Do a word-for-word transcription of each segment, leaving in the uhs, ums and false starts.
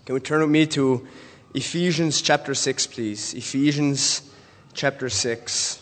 Can we turn with me to Ephesians chapter six, please? Ephesians chapter six.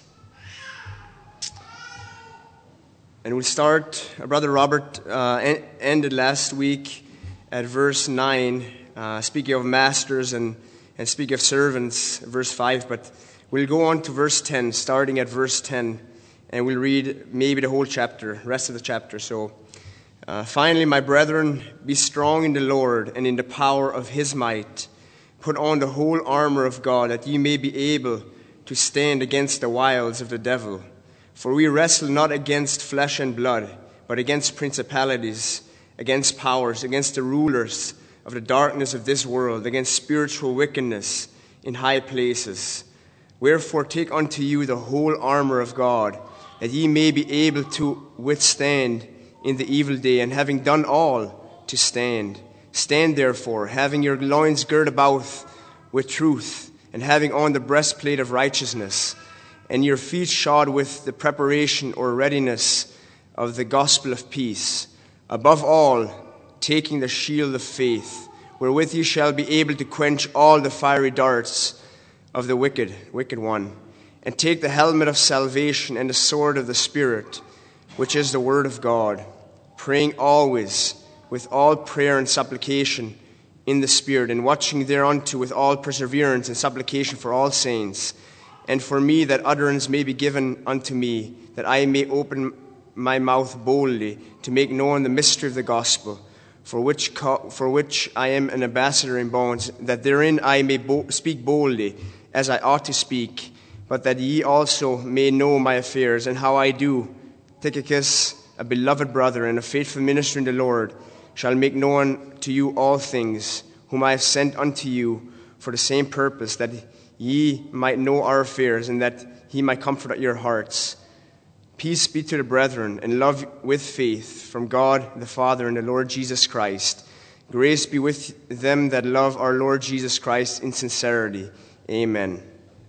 And we'll start, uh, Brother Robert uh, en- ended last week at verse nine, uh, speaking of masters and, and speaking of servants, verse five. But we'll go on to verse ten, starting at verse ten, and we'll read maybe the whole chapter, rest of the chapter. So, uh, finally, my brethren, be strong in the Lord and in the power of his might. Put on the whole armor of God, that ye may be able to stand against the wiles of the devil. For we wrestle not against flesh and blood, but against principalities, against powers, against the rulers of the darkness of this world, against spiritual wickedness in high places. Wherefore take unto you the whole armor of God, that ye may be able to withstand in the evil day, and having done all, to stand. Stand therefore, having your loins girt about with truth, and having on the breastplate of righteousness, and your feet shod with the preparation or readiness of the gospel of peace. Above all, taking the shield of faith, wherewith ye shall be able to quench all the fiery darts of the wicked, wicked one. And take the helmet of salvation and the sword of the Spirit, which is the word of God, praying always with all prayer and supplication in the Spirit, and watching thereunto with all perseverance and supplication for all saints, and for me that utterance may be given unto me, that I may open my mouth boldly to make known the mystery of the gospel, for which co- for which I am an ambassador in bonds, that therein I may bo- speak boldly as I ought to speak, but that ye also may know my affairs, and how I do. Tychicus, a beloved brother and a faithful minister in the Lord, shall make known to you all things, whom I have sent unto you for the same purpose, that ye might know our affairs, and that he might comfort your hearts. Peace be to the brethren, and love with faith from God the Father and the Lord Jesus Christ. Grace be with them that love our Lord Jesus Christ in sincerity. Amen.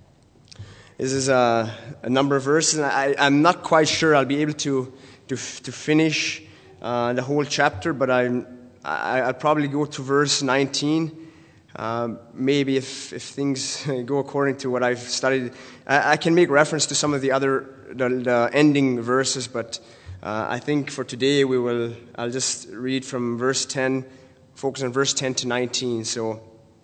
This is a, a number of verses, and I, I'm not quite sure I'll be able to to, to finish uh, the whole chapter, but I'm, I, I'll probably go to verse nineteen. Uh, maybe if, if things go according to what I've studied, I, I can make reference to some of the other the, the ending verses, but uh, I think for today we will. I'll just read from verse ten, focus on verse ten to nineteen. So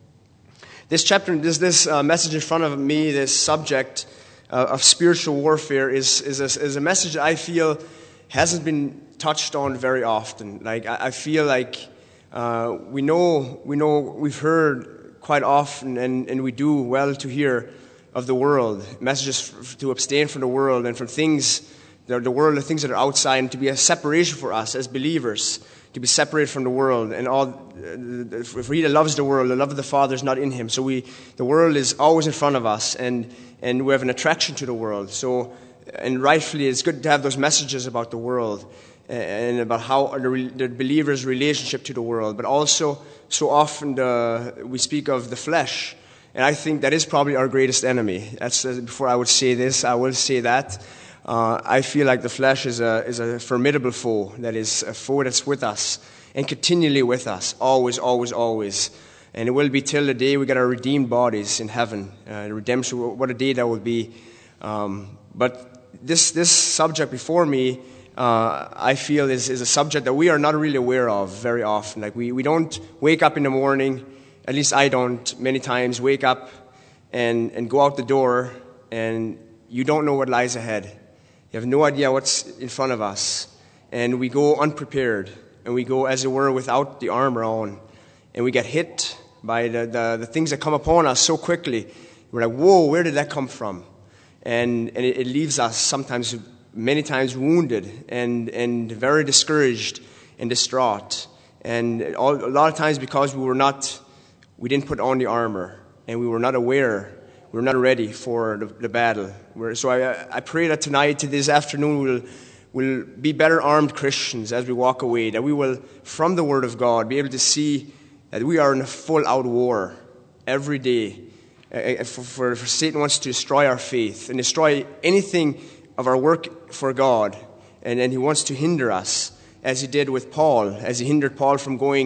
this chapter, this this uh, message in front of me, this subject uh, of spiritual warfare, is is a, is a message that I feel hasn't been touched on very often. Like I, I feel like. Uh, we know, we know, we've heard quite often, and, and we do well to hear of the world, messages f- to abstain from the world and from things, the, the world, the things that are outside, and to be a separation for us as believers, to be separated from the world. And all, uh, if he that loves the world, the love of the Father is not in him. So we, the world is always in front of us, and and we have an attraction to the world. So, and rightfully, it's good to have those messages about the world, and about how the, the believer's relationship to the world. But also, so often the, we speak of the flesh, and I think that is probably our greatest enemy. That's uh, before I would say this, I will say that. Uh, I feel like the flesh is a is a formidable foe. That is a foe that's with us and continually with us, always, always, always. And it will be till the day we get our redeemed bodies in heaven. Uh, the redemption, what a day that will be. Um, but this this subject before me, Uh, I feel is, is a subject that we are not really aware of very often. Like we, we don't wake up in the morning, at least I don't many times, wake up and, and go out the door and you don't know what lies ahead. You have no idea what's in front of us. And we go unprepared, and we go, as it were, without the armor on. And we get hit by the, the, the things that come upon us so quickly. We're like, whoa, where did that come from? And, and it, it leaves us sometimes many times wounded and, and very discouraged and distraught. And all, a lot of times because we were not, we didn't put on the armor, and we were not aware, we were not ready for the, the battle. We're, so I, I pray that tonight, this afternoon, we'll, we'll be better armed Christians as we walk away, that we will, from the Word of God, be able to see that we are in a full-out war every day. Uh, for, for, for Satan wants to destroy our faith and destroy anything of our work for God, and, and he wants to hinder us, as he did with Paul, as he hindered Paul from going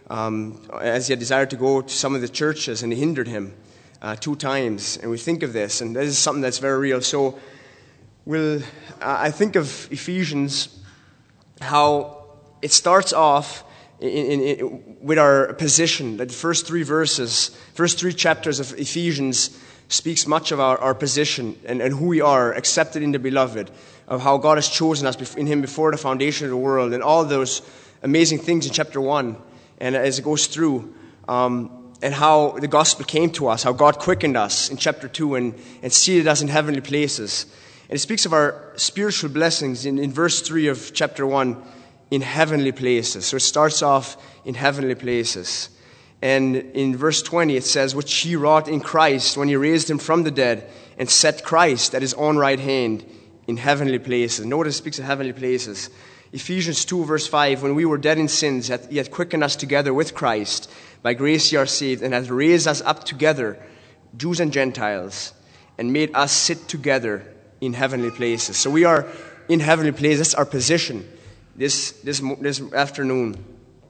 um, as he had desired to go to some of the churches, and it hindered him uh, two times. And we think of this, and this is something that's very real. So we'll, uh, I think of Ephesians, how it starts off in, in, in, with our position. The first three verses, first three chapters of Ephesians speaks much of our, our position and, and who we are, accepted in the beloved, of how God has chosen us in him before the foundation of the world, and all those amazing things in chapter one, and as it goes through, um, and how the gospel came to us, how God quickened us in chapter two and, and seated us in heavenly places. And it speaks of our spiritual blessings in, in verse three of chapter one, in heavenly places. So it starts off in heavenly places. And in verse twenty it says, which he wrought in Christ when he raised him from the dead and set Christ at his own right hand in heavenly places. Notice it speaks of heavenly places. Ephesians two verse five, when we were dead in sins, he hath quickened us together with Christ. By grace ye are saved, and hath raised us up together, Jews and Gentiles, and made us sit together in heavenly places. So we are in heavenly places. That's our position this, this, this afternoon.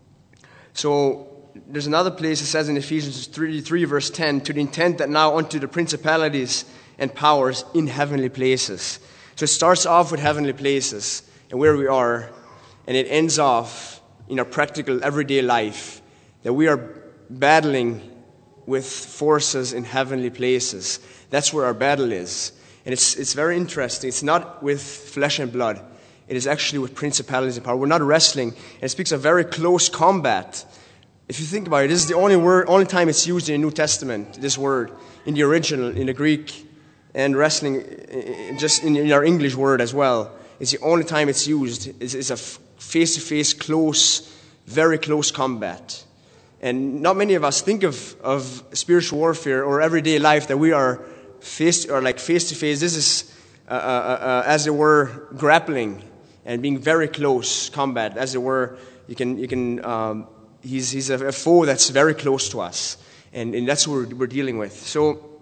So there's another place it says in Ephesians three, three verse ten, to the intent that now unto the principalities and powers in heavenly places. So it starts off with heavenly places and where we are, and it ends off in our practical everyday life, that we are battling with forces in heavenly places. That's where our battle is. And it's it's very interesting. It's not with flesh and blood. It is actually with principalities and power. We're not wrestling. And it speaks of very close combat. If you think about it, this is the only word, only time it's used in the New Testament, this word, in the original, in the Greek, and wrestling, just in, in our English word as well. It's the only time it's used. It's, it's a face-to-face, close, very close combat. And not many of us think of, of spiritual warfare or everyday life that we are face or like face-to-face. This is, uh, uh, uh, as it were, grappling and being very close combat. As it were, you can you can. Um, He's, he's a, a foe that's very close to us, and, and that's what we're, we're dealing with. So,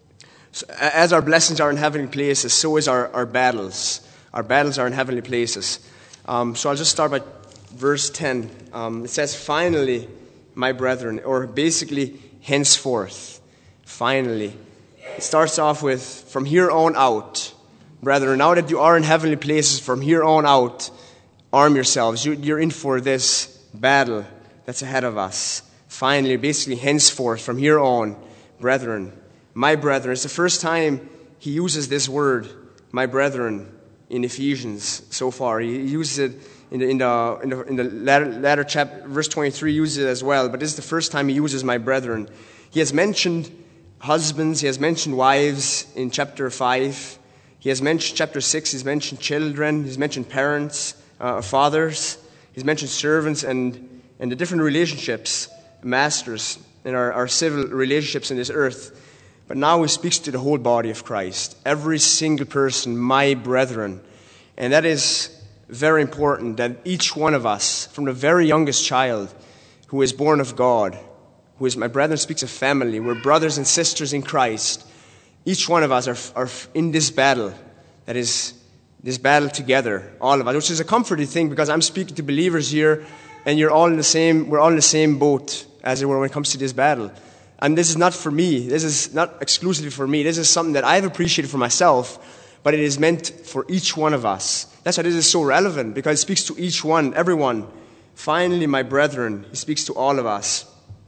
so, as our blessings are in heavenly places, so is our, our battles. Our battles are in heavenly places. Um, so I'll just start by verse ten. Um, it says, finally, my brethren, or basically, henceforth. Finally. It starts off with, from here on out, brethren, now that you are in heavenly places, from here on out, arm yourselves. You, you're in for this battle that's ahead of us. Finally, basically, henceforth, from here on, brethren, my brethren. It's the first time he uses this word, my brethren, in Ephesians so far. He uses it in the in the in the, in the latter, latter chapter, verse twenty-three uses it as well. But this is the first time he uses my brethren. He has mentioned husbands. He has mentioned wives in chapter five. He has mentioned chapter six. He's mentioned children. He's mentioned parents, uh, fathers. He's mentioned servants and. And the different relationships, masters, in our, our civil relationships in this earth. But now he speaks to the whole body of Christ. Every single person, my brethren. And that is very important, that each one of us, from the very youngest child who is born of God, who is my brethren, speaks of family. We're brothers and sisters in Christ. Each one of us are, are in this battle, that is this battle together, all of us, which is a comforting thing because I'm speaking to believers here. And you're all in the same, we're all in the same boat, as it were, when it comes to this battle. And this is not for me. This is not exclusively for me. This is something that I've appreciated for myself, but it is meant for each one of us. That's why this is so relevant, because it speaks to each one, everyone. Finally, my brethren, he speaks to all of us.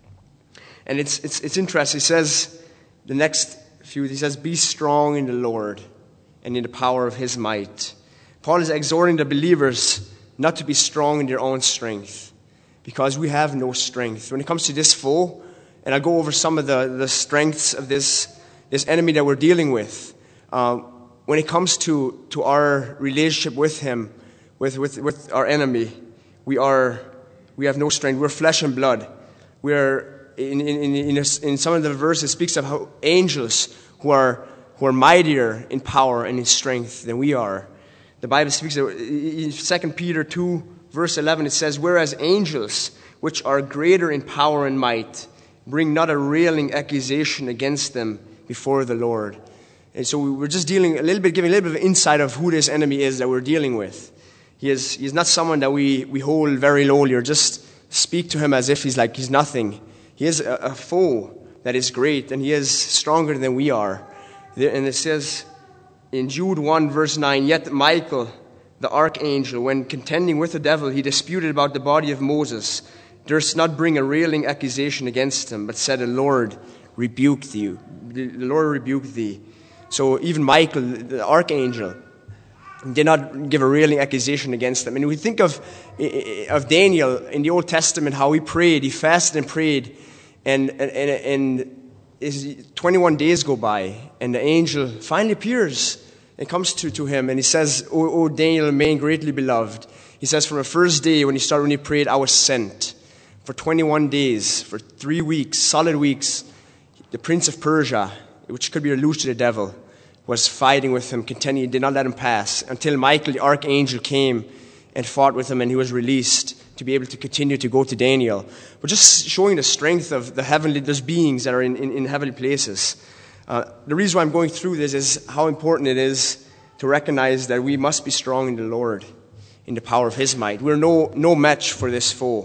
And it's it's it's interesting. He says, the next few, he says, be strong in the Lord and in the power of his might. Paul is exhorting the believers not to be strong in their own strength, because we have no strength. When it comes to this foe, and I'll go over some of the, the strengths of this, this enemy that we're dealing with. Um, when it comes to, to our relationship with him, with, with, with our enemy, we are we have no strength. We're flesh and blood. We are in in in, in, a, in some of the verses it speaks of how angels who are who are mightier in power and in strength than we are. The Bible speaks of, in Second Peter two, verse eleven, it says, whereas angels, which are greater in power and might, bring not a railing accusation against them before the Lord. And so we're just dealing a little bit, giving a little bit of insight of who this enemy is that we're dealing with. He is, he is not someone that we, we hold very lowly or just speak to him as if he's like he's nothing. He is a, a foe that is great, and he is stronger than we are. And it says in Jude one, verse nine, "Yet Michael, the archangel, when contending with the devil, he disputed about the body of Moses, durst not bring a railing accusation against him, but said, The Lord rebuked you. The Lord rebuked thee." So even Michael, the archangel, did not give a railing accusation against them. And we think of, of Daniel in the Old Testament, how he prayed, he fasted and prayed, and, and, and his twenty-one days go by, and the angel finally appears and comes to, to him, and he says, O, o Daniel, remain greatly beloved. He says, from the first day when he started, when he prayed, I was sent. For twenty-one days, for three weeks, solid weeks, the prince of Persia, which could be allusion to the devil, was fighting with him, contending, did not let him pass, until Michael, the archangel, came and fought with him, and he was released to be able to continue to go to Daniel. But just showing the strength of the heavenly, those beings that are in, in, in heavenly places. Uh, the reason why I'm going through this is how important it is to recognize that we must be strong in the Lord, in the power of His might. We're no no match for this foe.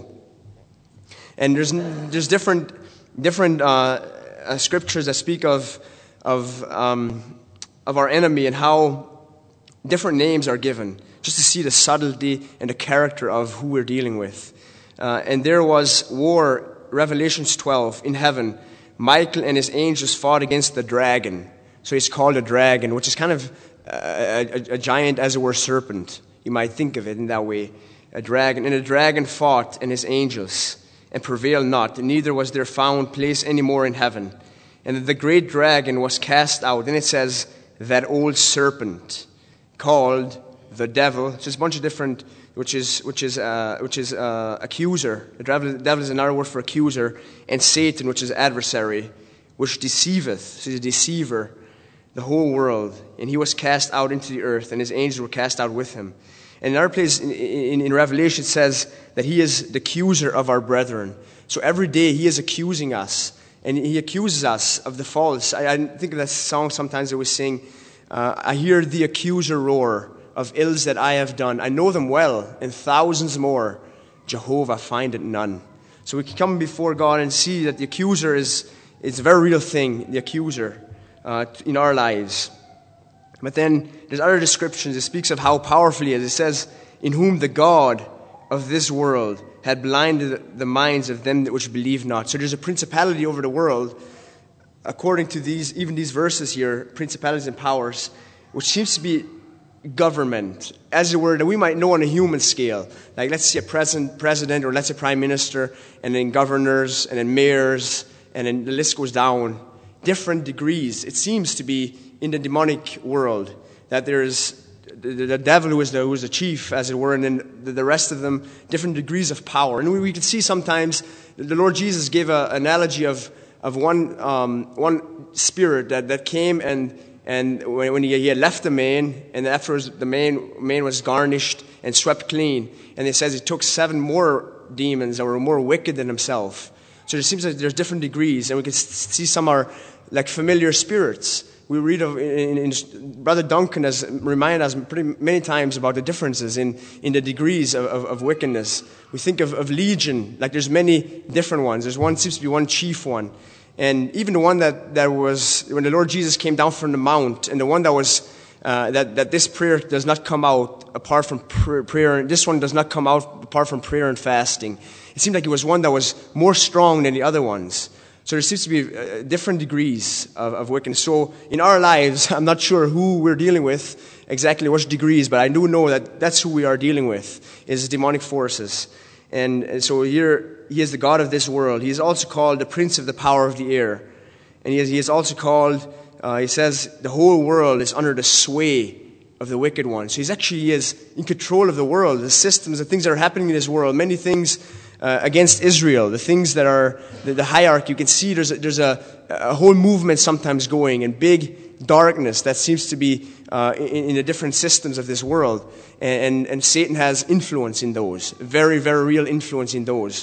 And there's there's different different uh, uh, scriptures that speak of of um, of our enemy and how different names are given, just to see the subtlety and the character of who we're dealing with. Uh, and there was war, Revelations twelve, in heaven. Michael and his angels fought against the dragon. So he's called a dragon, which is kind of a, a, a giant, as it were, serpent. You might think of it in that way. A dragon. And the dragon fought and his angels, and prevailed not, and neither was there found place any more in heaven. And the great dragon was cast out. And it says, that old serpent, called the devil. So there's a bunch of different, which is which is uh, which is uh, accuser. The devil, the devil is another word for accuser, and Satan, which is adversary, which deceiveth. So he's a deceiver, the whole world. And he was cast out into the earth, and his angels were cast out with him. And another place in, in, in Revelation, it says that he is the accuser of our brethren. So every day he is accusing us. And he accuses us of the faults. I, I think of that song sometimes that we sing, uh, I hear the accuser roar of ills that I have done. I know them well, and thousands more. Jehovah findeth none. So we can come before God and see that the accuser is, is a very real thing, the accuser, uh, in our lives. But then there's other descriptions. It speaks of how powerful he is. It says, in whom the God of this world had blinded the minds of them which believe not. So there's a principality over the world, according to these, even these verses here, principalities and powers, which seems to be government, as it were, that we might know on a human scale. Like, let's see a president, president, or let's say prime minister, and then governors, and then mayors, and then the list goes down. Different degrees. It seems to be in the demonic world that there is the, the devil who is the, who is the chief, as it were, and then the, the rest of them, different degrees of power. And we, we can see sometimes the Lord Jesus gave an analogy of of one um, one spirit that, that came and and when, when he, he had left the man, and afterwards the man man was garnished and swept clean. And it says he took seven more demons that were more wicked than himself. So it seems like there's different degrees, and we can see some are like familiar spirits. We read of, in, in, Brother Duncan has reminded us pretty many times about the differences in, in the degrees of, of, of wickedness. We think of, of legion, like there's many different ones. There's one, seems to be one chief one. And even the one that, that was, when the Lord Jesus came down from the mount, and the one that was, uh, that, that this prayer does not come out apart from prayer, prayer, this one does not come out apart from prayer and fasting. It seemed like it was one that was more strong than the other ones. So there seems to be uh, different degrees of, of wickedness. So in our lives, I'm not sure who we're dealing with, exactly which degrees, but I do know that that's who we are dealing with, is demonic forces. And, and so here, he is the God of this world. He is also called the Prince of the Power of the Air. And he is, he is also called, uh, he says, the whole world is under the sway of the wicked one. So he's actually he is in control of the world, the systems, the things that are happening in this world, many things Uh, against Israel, the things that are the, the hierarchy. You can see there's a, there's a, a whole movement sometimes going, and big darkness that seems to be uh, in, in the different systems of this world, and, and, and Satan has influence in those, very very real influence in those.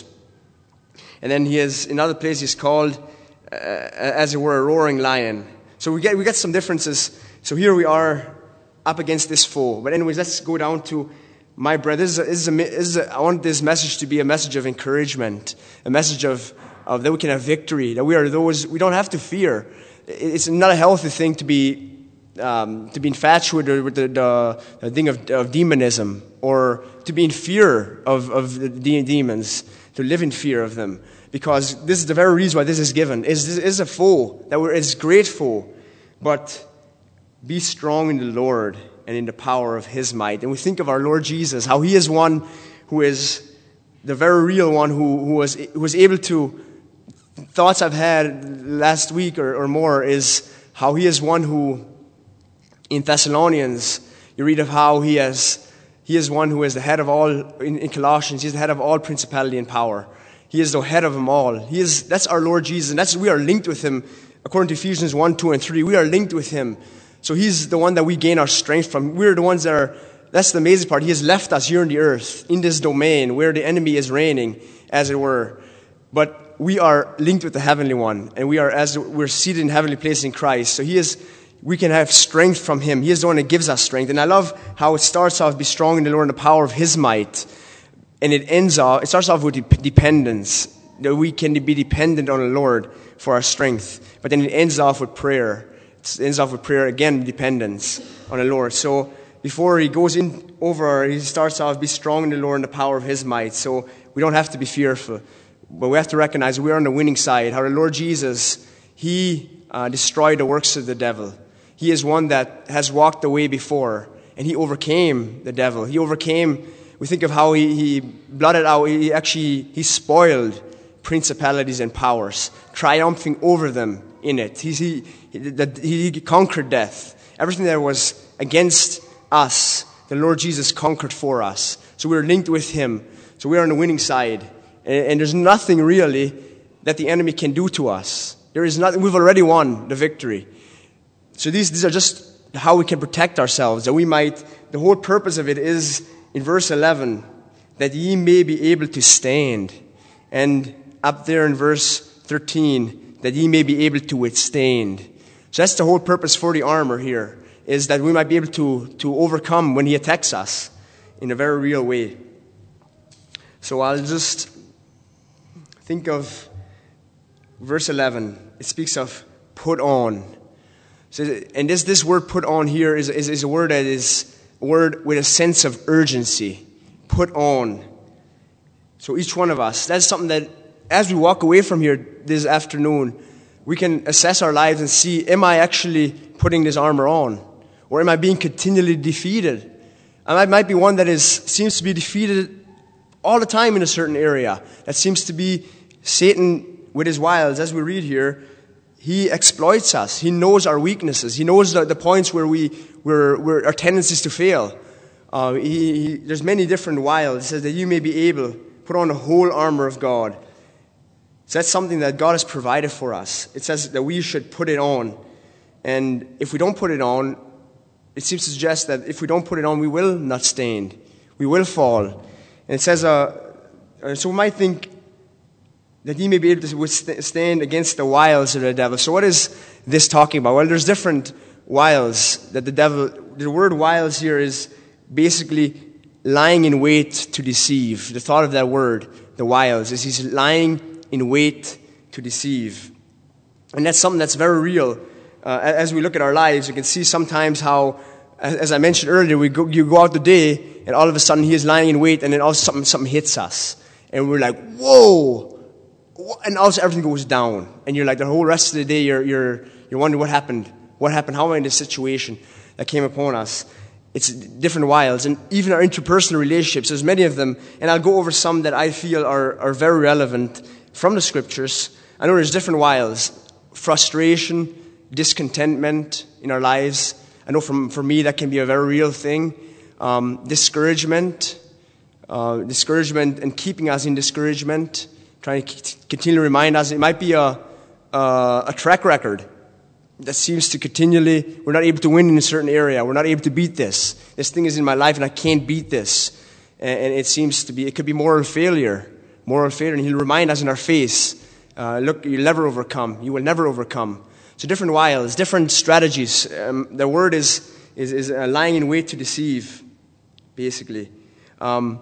And then he has in other places he's called, uh, as it were, a roaring lion. So we get we get some differences. So here we are up against this foe. But anyways, let's go down to my brother, this is a, this is a, this is a, I want this message to be a message of encouragement, a message of, of that we can have victory, that we are those, we don't have to fear. It's not a healthy thing to be um, to be infatuated with the, the, the thing of, of demonism, or to be in fear of, of the de- demons, to live in fear of them. Because this is the very reason why this is given. Is this is a foe, that we're, it's great foe, but be strong in the Lord and in the power of His might. And we think of our Lord Jesus, how He is one who is the very real one, who, who, was, who was able to, thoughts I've had last week or, or more, is how He is one who, in Thessalonians, you read of how He has, He is one who is the head of all, in, in Colossians, He is the head of all principality and power. He is the head of them all. He is, that's our Lord Jesus, and that's, we are linked with Him. According to Ephesians one, two, and three, we are linked with Him. So He's the one that we gain our strength from. We're the ones that are, that's the amazing part. He has left us here on the earth, in this domain, where the enemy is reigning, as it were. But we are linked with the Heavenly One, and we are, as we're seated in heavenly places in Christ. So He is, we can have strength from Him. He is the one that gives us strength. And I love how it starts off, be strong in the Lord and the power of His might. And it ends off, it starts off with dependence, that we can be dependent on the Lord for our strength. But then it ends off with prayer. It ends off with prayer, again, dependence on the Lord. So before he goes in over, he starts off, be strong in the Lord and the power of His might. So we don't have to be fearful. But we have to recognize we're on the winning side. How the Lord Jesus, He uh, destroyed the works of the devil. He is one that has walked the way before, and He overcame the devil. He overcame, we think of how He, he blotted out, He actually, He spoiled principalities and powers, triumphing over them in it. He, he, he, he conquered death. Everything that was against us, the Lord Jesus conquered for us. So we're linked with Him. So we're on the winning side. And, and there's nothing really that the enemy can do to us. There is nothing. We've already won the victory. So these, these are just how we can protect ourselves. That we might, the whole purpose of it is in verse eleven, that ye may be able to stand. And up there in verse thirteen, that ye may be able to withstand. So that's the whole purpose for the armor here, is that we might be able to, to overcome when He attacks us in a very real way. So I'll just think of verse eleven. It speaks of put on. So, and this, this word put on here is, is, is a word that is a word with a sense of urgency. Put on. So each one of us, that's something that as we walk away from here this afternoon, we can assess our lives and see, am I actually putting this armor on? Or am I being continually defeated? I might be one that is seems to be defeated all the time in a certain area. That seems to be Satan with his wiles. As we read here, he exploits us. He knows our weaknesses. He knows the, the points where we where, where our tendencies to fail. Uh, he, he, there's many different wiles. It says that you may be able to put on the whole armor of God. So that's something that God has provided for us. It says that we should put it on. And if we don't put it on, it seems to suggest that if we don't put it on, we will not stand. We will fall. And it says, uh, so we might think that ye may be able to withstand against the wiles of the devil. So what is this talking about? Well, there's different wiles that the devil, the word wiles here is basically lying in wait to deceive. The thought of that word, the wiles, is he's lying in wait to deceive. And that's something that's very real. Uh, as we look at our lives, you can see sometimes how, as I mentioned earlier, we go, you go out the day, and all of a sudden he is lying in wait, and then all of a sudden something hits us. And we're like, whoa! And all of a sudden everything goes down. And you're like, the whole rest of the day, you're, you're, you're wondering what happened. What happened? How am I in this situation that came upon us? It's different wiles. And even our interpersonal relationships, there's many of them. And I'll go over some that I feel are, are very relevant from the Scriptures. I know there's different wiles. Frustration, discontentment in our lives. I know from, for me that can be a very real thing. Um, discouragement. Uh, discouragement and keeping us in discouragement. Trying to continually remind us. It might be a, a, a track record that seems to continually, we're not able to win in a certain area. We're not able to beat this. This thing is in my life and I can't beat this. And, and it seems to be, it could be moral failure. Moral failure. And he'll remind us in our face, uh, look, you'll never overcome. You will never overcome. So different wiles, different strategies. Um, the word is, is, is uh, lying in wait to deceive, basically. Um,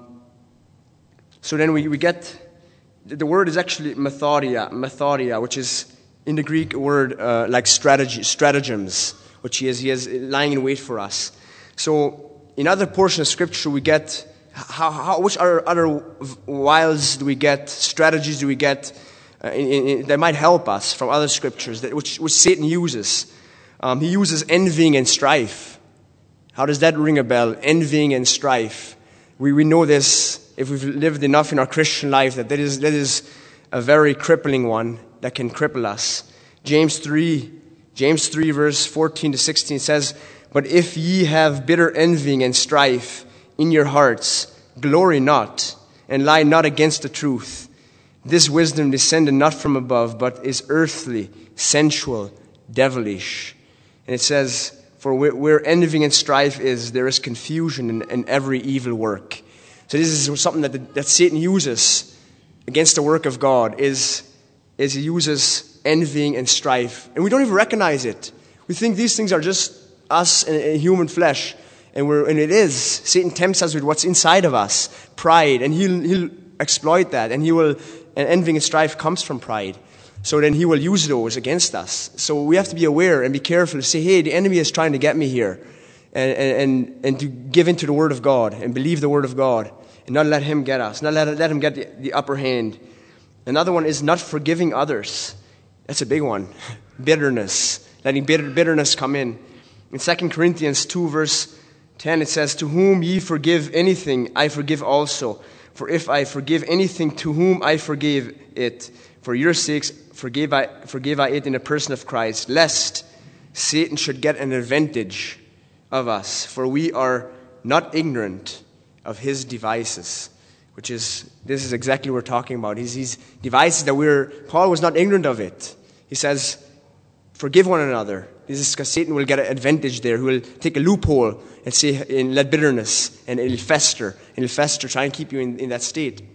so then we, we get, the word is actually methodia, methodia, which is in the Greek word uh, like strategy, stratagems, which he is, he is lying in wait for us. So in other portions of Scripture we get, how, how, which other, other wiles do we get, strategies do we get uh, in, in, that might help us from other Scriptures, that, which, which Satan uses. Um, he uses envying and strife. How does that ring a bell? Envying and strife. We, we know this, if we've lived enough in our Christian life, that that is, that is a very crippling one that can cripple us. James three, James three verse fourteen to sixteen says, "But if ye have bitter envying and strife in your hearts, glory not, and lie not against the truth. This wisdom descended not from above, but is earthly, sensual, devilish." And it says, "For where, where envying and strife is, there is confusion in, in every evil work." So this is something that, that Satan uses against the work of God, is, is he uses envying and strife. And we don't even recognize it. We think these things are just us and, and human flesh. And, we're, and it is. Satan tempts us with what's inside of us, pride. And he'll, he'll exploit that. And he will, and envying and strife comes from pride. So then he will use those against us. So we have to be aware and be careful to say, hey, the enemy is trying to get me here. And, and, and to give into the Word of God and believe the Word of God. And not let him get us. Not let, let him get the, the upper hand. Another one is not forgiving others. That's a big one. Bitterness. Letting bitter, bitterness come in. In Second Corinthians two verse ten it says, "To whom ye forgive anything, I forgive also. For if I forgive anything, to whom I forgive it. For your sakes forgive I, forgive I it in the person of Christ, lest Satan should get an advantage of us. For we are not ignorant of his devices." Which is, this is exactly what we're talking about. He's, he's devices that we're, Paul was not ignorant of it. He says, forgive one another. This is because Satan will get an advantage there. He will take a loophole and say, and let bitterness, and it'll fester. And it'll fester, try and keep you in, in that state.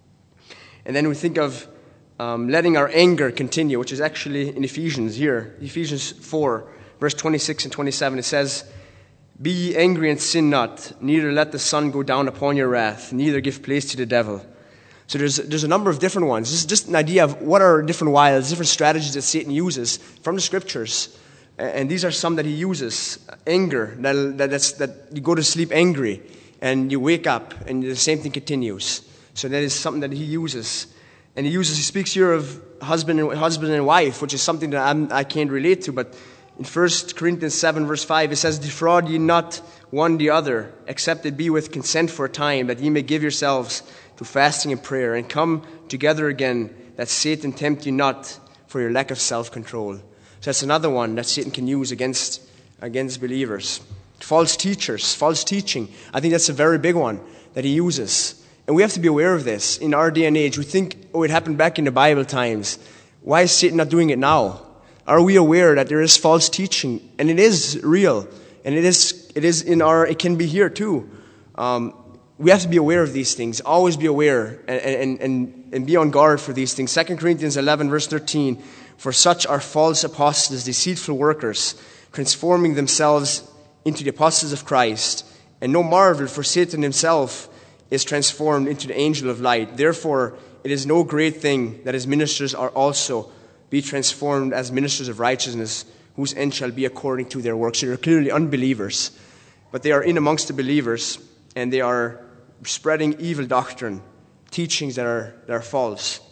And then we think of um, letting our anger continue, which is actually in Ephesians here. Ephesians four, verse twenty-six and twenty-seven, it says, "Be ye angry and sin not, neither let the sun go down upon your wrath, neither give place to the devil." So there's there's a number of different ones. This is just an idea of what are different wiles, different strategies that Satan uses from the Scriptures. And these are some that he uses. Anger, that, that, that's, that you go to sleep angry, and you wake up, and the same thing continues. So that is something that he uses. And he uses, he speaks here of husband and, husband and wife, which is something that I'm, I can't relate to, but in First Corinthians seven, verse five, it says, "Defraud ye not one the other, except it be with consent for a time, that ye may give yourselves to fasting and prayer, and come together again, that Satan tempt you not for your lack of self-control." So that's another one that Satan can use against, against believers. False teachers, false teaching. I think that's a very big one that he uses. And we have to be aware of this. In our day and age, we think, oh, it happened back in the Bible times. Why is Satan not doing it now? Are we aware that there is false teaching? And it is real. And it is it is in our, it can be here too. Um, we have to be aware of these things. Always be aware and, and, and, and be on guard for these things. Second Corinthians eleven, verse thirteen. "For such are false apostles, deceitful workers, transforming themselves into the apostles of Christ. And no marvel, for Satan himself is transformed into the angel of light. Therefore, it is no great thing that his ministers are also be transformed as ministers of righteousness, whose end shall be according to their works." So they're clearly unbelievers, but they are in amongst the believers, and they are spreading evil doctrine, teachings that are, that are false.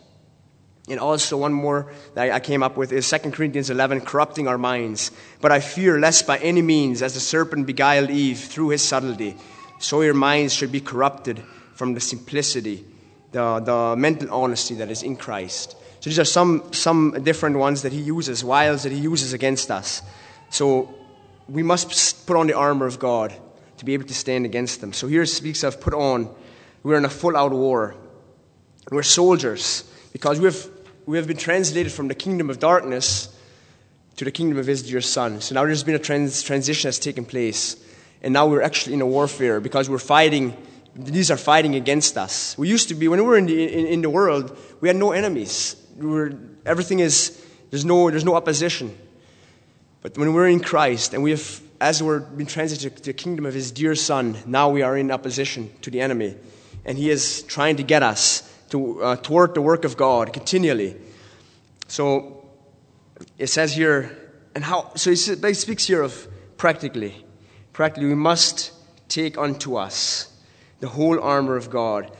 And also one more that I came up with is Second Corinthians eleven, "Corrupting our minds. But I fear lest by any means, as the serpent beguiled Eve through his subtlety, so your minds should be corrupted from the simplicity, the, the mental honesty that is in Christ." So these are some, some different ones that he uses, wiles that he uses against us. So we must put on the armor of God to be able to stand against them. So here it speaks of put on. We're in a full-out war. We're soldiers because we have, we have been translated from the kingdom of darkness to the kingdom of his dear Son. So now there's been a trans, transition that's taken place. And now we're actually in a warfare because we're fighting. These are fighting against us. We used to be, when we were in the, in, in the world, we had no enemies. We were, everything is, there's no, there's no opposition. But when we're in Christ and we have as we're being transited to the kingdom of his dear Son, now we are in opposition to the enemy. And he is trying to get us to uh, toward the work of God continually. So it says here, and how, so he speaks here of practically. Practically, we must take unto us the whole armor of God.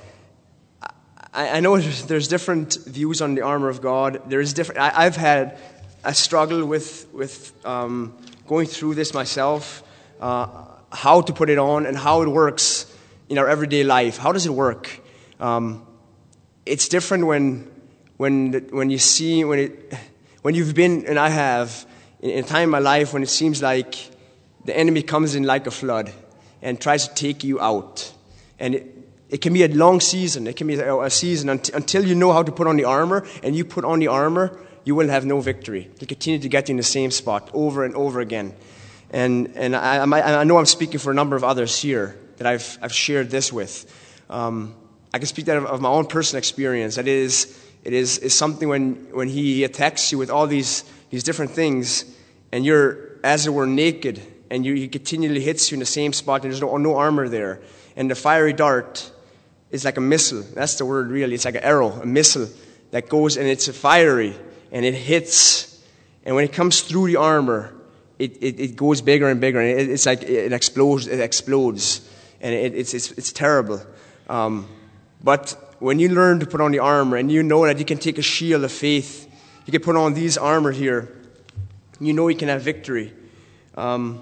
I, I know there's different views on the armor of God. There is different. I, I've had a struggle with with um, going through this myself, uh, how to put it on and how it works in our everyday life. How does it work? Um, it's different when when when you see when it when you've been, and I have in a time in my life when it seems like the enemy comes in like a flood and tries to take you out. And it, it can be a long season. It can be a, a season until, until you know how to put on the armor, and you put on the armor, you will have no victory. They continue to get you in the same spot over and over again. And and I, I, I know I'm speaking for a number of others here that I've I've shared this with. Um, I can speak that of, of my own personal experience. That is, it is is something when when he attacks you with all these these different things, and you're as it were naked, and you, he continually hits you in the same spot, and there's no, no armor there. And the fiery dart is like a missile. That's the word, really. It's like an arrow, a missile that goes, and it's a fiery, and it hits. And when it comes through the armor, it, it, it goes bigger and bigger, and it, it's like it explodes. It explodes, and it, it's it's it's terrible. Um, but when you learn to put on the armor, and you know that you can take a shield of faith, you can put on these armor here. You know you can have victory. Um,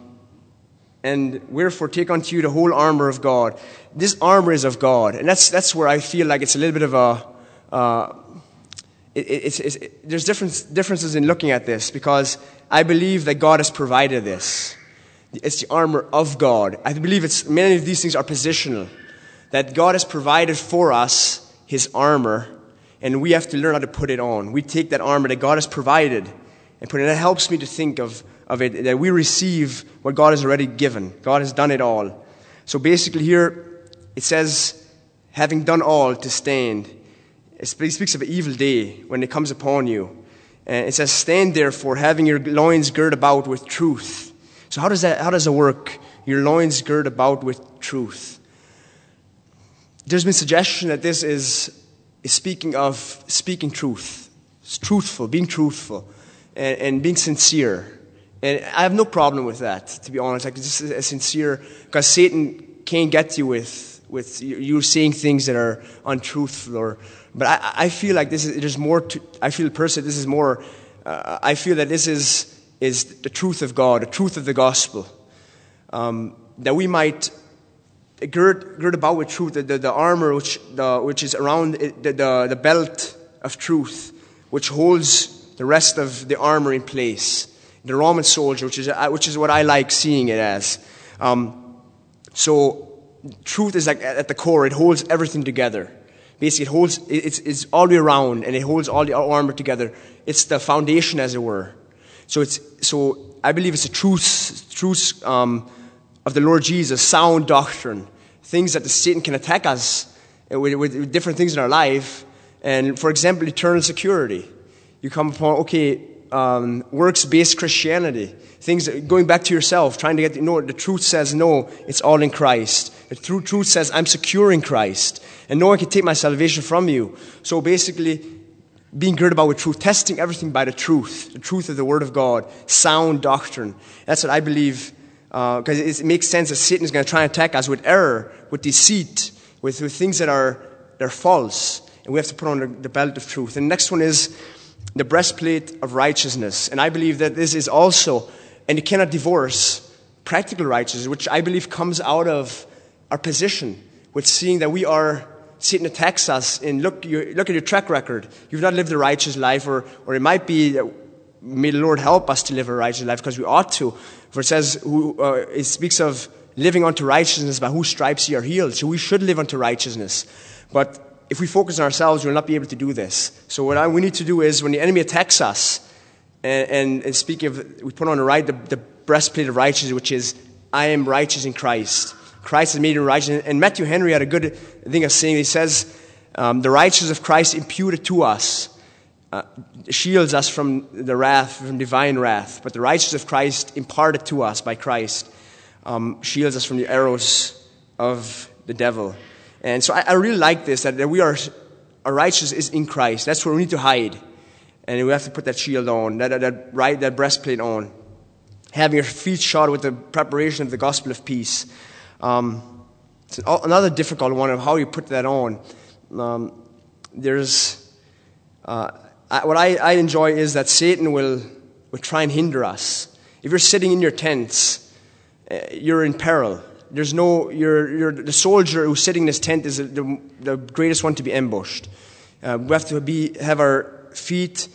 and wherefore take unto you the whole armor of God. This armor is of God, and that's that's where I feel like it's a little bit of a. Uh, it, it's, it's, it, there's different differences in looking at this, because I believe that God has provided this. It's the armor of God. I believe it's many of these things are positional. That God has provided for us His armor, and we have to learn how to put it on. We take that armor that God has provided and put it. And that helps me to think of, of it, that we receive what God has already given. God has done it all. So basically here, it says, having done all to stand. It speaks of an evil day when it comes upon you. And it says, stand therefore, having your loins girt about with truth. So how does that, how does it work? Your loins girt about with truth. There's been suggestion that this is, is speaking of speaking truth. It's truthful, being truthful, and, and being sincere. And I have no problem with that, to be honest. Like, this is a sincere, because Satan can't get you with with you saying things that are untruthful. Or, but I, I feel like this is there's more to. I feel personally this is more. Uh, I feel that this is is the truth of God, the truth of the gospel, um, that we might gird gird about with truth, the, the, the armor which the which is around it, the, the the belt of truth, which holds the rest of the armor in place. The Roman soldier, which is which is what I like seeing it as. Um, so truth is like at the core; it holds everything together. Basically, it holds it's it's all the way around, and it holds all the armor together. It's the foundation, as it were. So it's so I believe it's a truth truth um, of the Lord Jesus, sound doctrine, things that the Satan can attack us with, with different things in our life, and for example, eternal security. You come upon okay. Um, works-based Christianity, things that, going back to yourself, trying to get, you know, the truth says no, it's all in Christ. The true truth says I'm secure in Christ, and no one can take my salvation from you. So basically, being girded about with truth, testing everything by the truth, the truth of the Word of God, sound doctrine. That's what I believe, because uh, it makes sense that Satan is going to try and attack us with error, with deceit, with, with things that are they're false, and we have to put on the, the belt of truth. And the next one is the breastplate of righteousness. And I believe that this is also, and you cannot divorce practical righteousness, which I believe comes out of our position with seeing that we are, Satan attacks us, and look, you, look at your track record. You've not lived a righteous life, or, or it might be that may the Lord help us to live a righteous life, because we ought to. For it says, who, uh, it speaks of living unto righteousness, by whose stripes ye are healed. So we should live unto righteousness. But if we focus on ourselves, we will not be able to do this. So what I, we need to do is, when the enemy attacks us, and, and, and speaking of, we put on the right, the, the breastplate of righteousness, which is, I am righteous in Christ. Christ has made me righteous. And Matthew Henry had a good thing of saying, he says, um, the righteousness of Christ imputed to us. uh, shields us from the wrath, from divine wrath. But the righteousness of Christ imparted to us by Christ um, shields us from the arrows of the devil. And so I, I really like this, that, that we are, our righteousness is in Christ. That's where we need to hide. And we have to put that shield on, that, that, that, right, that breastplate on. Having your feet shod with the preparation of the gospel of peace. Um, it's another difficult one of how you put that on. Um, there's, uh, I, what I, I enjoy is that Satan will, will try and hinder us. If you're sitting in your tents, uh, you're in peril. There's no, you're, you're, the soldier who's sitting in his tent is the, the greatest one to be ambushed. Uh, we have to be, have our feet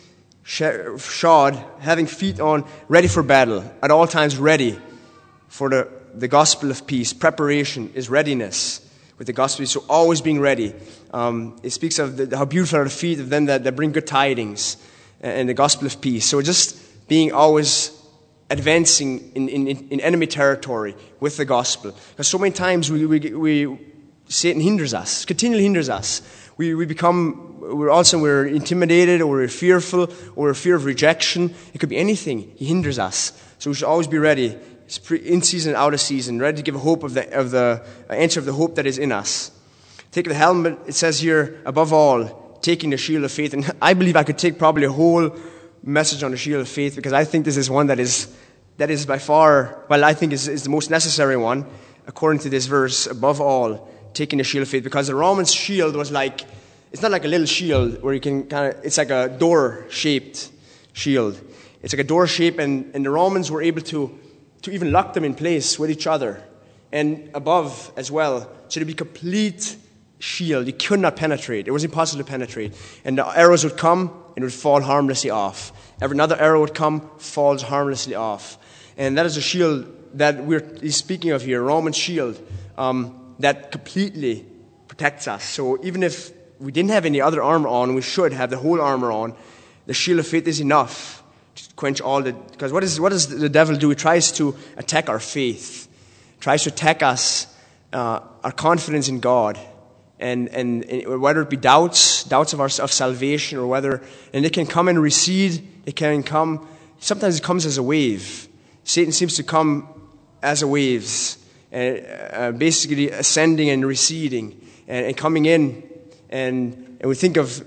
shod, having feet on, ready for battle, at all times ready for the, the gospel of peace. Preparation is readiness with the gospel, so always being ready. Um, it speaks of the, how beautiful are the feet of them that, that bring good tidings and the gospel of peace. So just being always advancing in, in, in enemy territory with the gospel. Because so many times we, we, we Satan hinders us, continually hinders us. We, we become, we're also we're intimidated, or we're fearful, or we're fear of rejection. It could be anything. He hinders us. So we should always be ready, in season and out of season, ready to give a hope of the, of the answer of the hope that is in us. Take the helmet, it says here, above all, taking the shield of faith. And I believe I could take probably a whole message on the shield of faith, because I think this is one that is that is by far, well, I think is, is the most necessary one, according to this verse, above all, taking the shield of faith. Because the Roman shield was like, it's not like a little shield where you can kind of, it's like a door-shaped shield. It's like a door shape, and, and the Romans were able to, to even lock them in place with each other. And above as well. So to be complete shield. You could not penetrate. It was impossible to penetrate. And the arrows would come and it would fall harmlessly off. Every another arrow would come, falls harmlessly off. And that is a shield that we're speaking of here, a Roman shield, um, that completely protects us. So even if we didn't have any other armor on, we should have the whole armor on. The shield of faith is enough to quench all the... Because what, is, what does the devil do? He tries to attack our faith. Tries to attack us, uh, our confidence in God. And, and, and whether it be doubts, doubts of our of salvation, or whether... And it can come and recede. It can come... Sometimes it comes as a wave. Satan seems to come as a waves. And, uh, basically ascending and receding. And, and coming in. And, and we think of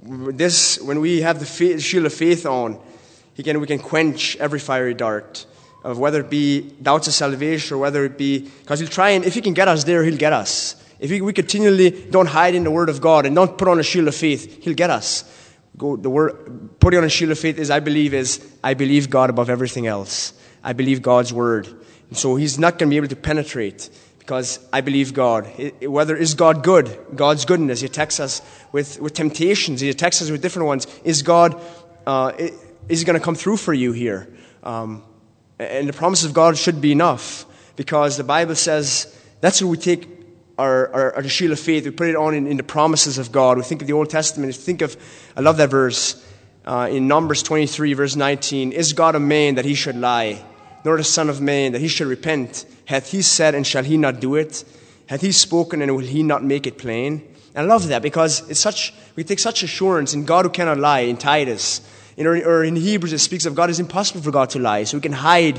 this, when we have the faith, shield of faith on, again, we can quench every fiery dart, of whether it be doubts of salvation, or whether it be, because he'll try, and if he can get us there, he'll get us. If we, we continually don't hide in the word of God and don't put on a shield of faith, he'll get us. Go, the word, putting on a shield of faith is, I believe, is, I believe God above everything else. I believe God's word. And so he's not going to be able to penetrate, because I believe God. It, whether is God good? God's goodness. He attacks us with, with temptations. He attacks us with different ones. Is God, uh, is he going to come through for you here? Um, and the promises of God should be enough, because the Bible says that's where we take our, our, our shield of faith. We put it on in, in the promises of God. We think of the Old Testament. We think of, I love that verse, uh, in Numbers twenty-three, verse nineteen. Is God a man that he should lie? Nor the son of man that he should repent? Hath he said, and shall he not do it? Hath he spoken, and will he not make it plain? And I love that, because it's such, we take such assurance in God who cannot lie, in Titus. In, or, or in Hebrews it speaks of God. It's impossible for God to lie. So we can hide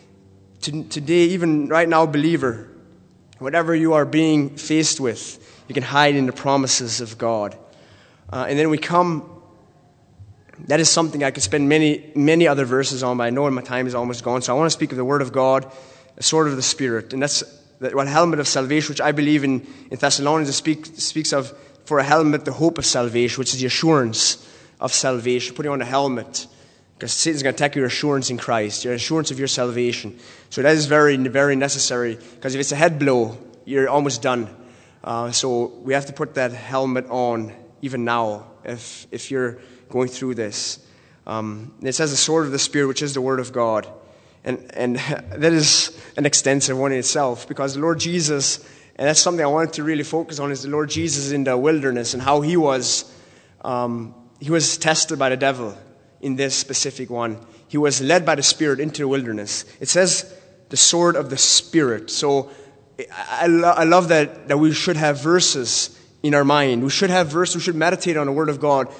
to, today, even right now, believer, whatever you are being faced with, you can hide in the promises of God. Uh, and then we come... That is something I could spend many, many other verses on, but I know my time is almost gone. So I want to speak of the Word of God, the sword of the Spirit. And that's the one helmet of salvation, which I believe in, in Thessalonians it speak, speaks of, for a helmet, the hope of salvation, which is the assurance of salvation. Putting on a helmet, because Satan's going to attack your assurance in Christ, your assurance of your salvation. So that is very, very necessary, because if it's a head blow, you're almost done. Uh, so we have to put that helmet on even now, if if you're going through this. Um, it says the sword of the Spirit, which is the Word of God. And and that is an extensive one in itself, because the Lord Jesus, and that's something I wanted to really focus on, is the Lord Jesus in the wilderness, and how he was um, he was tested by the devil in this specific one. He was led by the Spirit into the wilderness. It says the sword of the Spirit. So I, lo- I love that, that we should have verses in our mind. We should have verses, we should meditate on the Word of God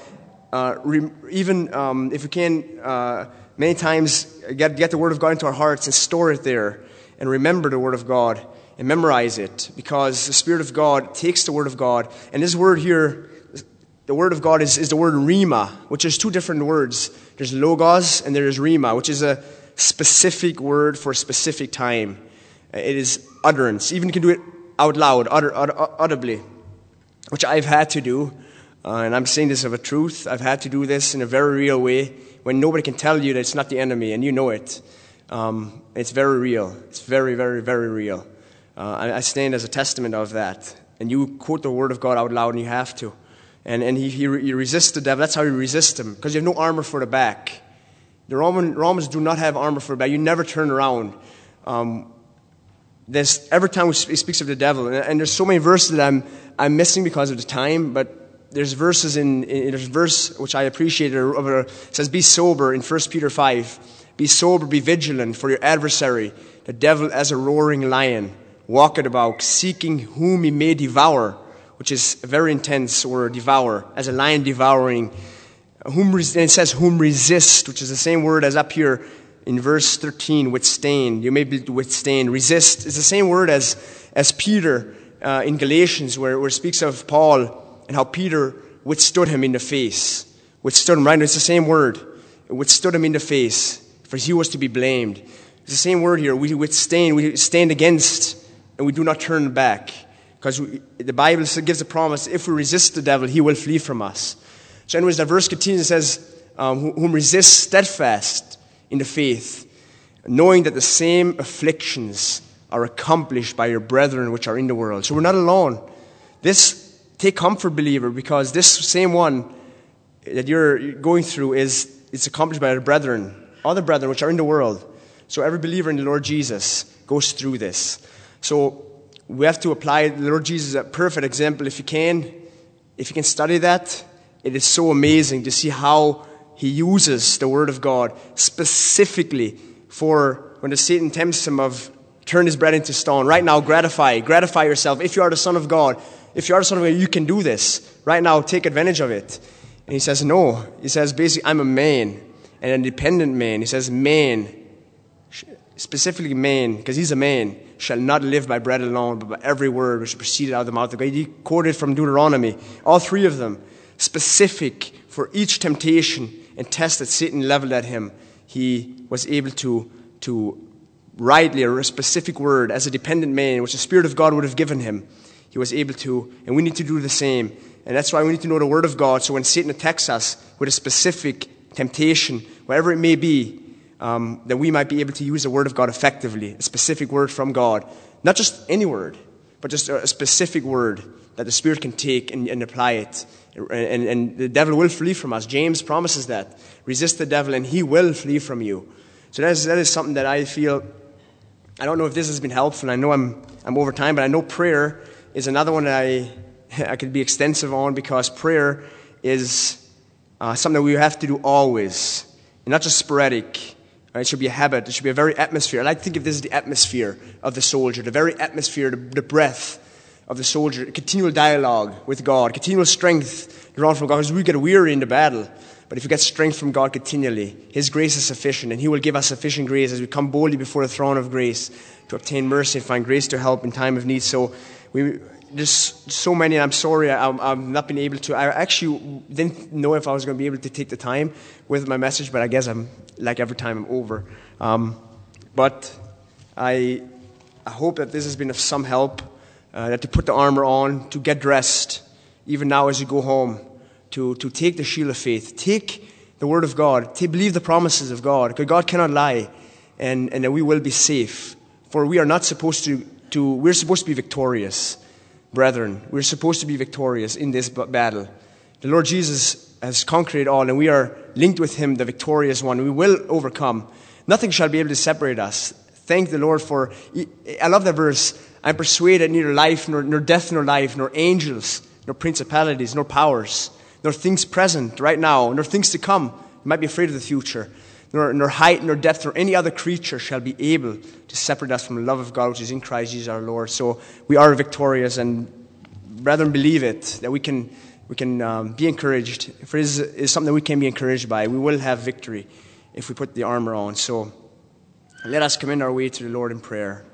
uh, re- even um, if we can, uh, many times get, get the Word of God into our hearts and store it there and remember the Word of God and memorize it, because the Spirit of God takes the Word of God. And this word here, the Word of God is, is the word rhema, which is two different words. There's logos and there is rhema, which is a specific word for a specific time. It is utterance. Even you can do it out loud, utter, utter, audibly, which I've had to do. Uh, and I'm saying this of a truth. I've had to do this in a very real way when nobody can tell you that it's not the enemy, and you know it. Um, it's very real. It's very, very, very real. Uh, I, I stand as a testament of that. And you quote the Word of God out loud, and you have to. And and he, he, he resists the devil. That's how you resist him, because you have no armor for the back. The Roman, Romans do not have armor for the back. You never turn around. Um, there's, every time he speaks of the devil, and, and there's so many verses that I'm I'm missing because of the time, but there's verses in, in there's a verse which I appreciate. It says, "Be sober," in First Peter five. "Be sober, be vigilant, for your adversary, the devil, as a roaring lion, walketh about, seeking whom he may devour," which is a very intense word, devour, as a lion devouring. Whom and it says, "whom resist," which is the same word as up here in verse thirteen, withstand. You may be withstand. Resist is the same word as as Peter uh, in Galatians, where, where it speaks of Paul and how Peter withstood him in the face. Withstood him, right? It's the same word. Withstood him in the face, for he was to be blamed. It's the same word here. We withstand, we stand against, and we do not turn back. Because the Bible gives a promise, if we resist the devil, he will flee from us. So anyways, that verse continues and says, um, whom resist steadfast in the faith, knowing that the same afflictions are accomplished by your brethren which are in the world. So we're not alone. This, take comfort, believer, because this same one that you're going through is it's accomplished by your brethren, other brethren which are in the world. So every believer in the Lord Jesus goes through this. So we have to apply the Lord Jesus as a perfect example. If you can, if you can study that, it is so amazing to see how he uses the Word of God specifically for when the Satan tempts him of turn his bread into stone. Right now, gratify, gratify yourself. If you are the Son of God, if you are the Son of God, you can do this. Right now, take advantage of it. And he says, no. He says, basically, I'm a man, an independent man. He says, man, specifically man, because he's a man, shall not live by bread alone, but by every word which proceeded out of the mouth of God. He quoted from Deuteronomy, all three of them, specific for each temptation and test that Satan leveled at him. He was able to, to rightly, or a specific word, as a dependent man, which the Spirit of God would have given him, he was able to, and we need to do the same. And that's why we need to know the Word of God, so when Satan attacks us with a specific temptation, whatever it may be, um, that we might be able to use the Word of God effectively, a specific word from God. Not just any word, but just a specific word that the Spirit can take and, and apply it. And, and, and the devil will flee from us. James promises that. Resist the devil and he will flee from you. So that is, that is something that I feel, I don't know if this has been helpful. I know I'm, I'm over time, but I know prayer is another one that I I could be extensive on, because prayer is uh, something that we have to do always, and not just sporadic. Right? It should be a habit. It should be a very atmosphere. I like to think of this as the atmosphere of the soldier, the very atmosphere, the, the breath of the soldier, continual dialogue with God, continual strength drawn from God. Because we get weary in the battle, but if we get strength from God continually, His grace is sufficient, and He will give us sufficient grace as we come boldly before the throne of grace to obtain mercy and find grace to help in time of need. So we... There's so many, and I'm sorry I, I've not been able to. I actually didn't know if I was going to be able to take the time with my message, but I guess I'm, like every time, I'm over. Um, but I, I hope that this has been of some help, uh, that to put the armor on, to get dressed, even now as you go home, to, to take the shield of faith, take the Word of God, to believe the promises of God, because God cannot lie, and, and that we will be safe. For we are not supposed to, to we're supposed to be victorious. Brethren, we're supposed to be victorious in this battle. The Lord Jesus has conquered it all, and we are linked with Him, the victorious one. We will overcome. Nothing shall be able to separate us. Thank the Lord for... I love that verse. I'm persuaded neither life, nor, nor death, nor life, nor angels, nor principalities, nor powers, nor things present right now, nor things to come. You might be afraid of the future. Nor, nor height, nor depth, nor any other creature shall be able to separate us from the love of God which is in Christ Jesus our Lord. So we are victorious, and brethren, believe it, that we can we can um, be encouraged. If it is, is something that we can be encouraged by, we will have victory if we put the armor on. So let us commend our way to the Lord in prayer.